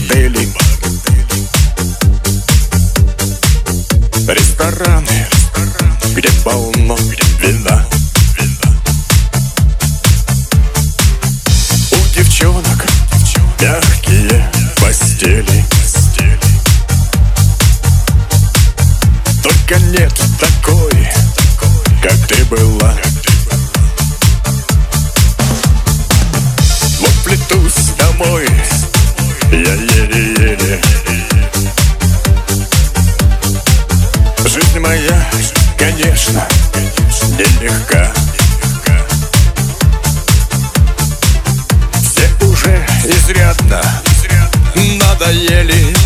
бордели, рестораны, где полно вина. У девчонок мягкие постели, только нет такой, как ты была. Вот плетусь домой я еле-еле. Жизнь моя, конечно, нелегка. Все уже изрядно надоели.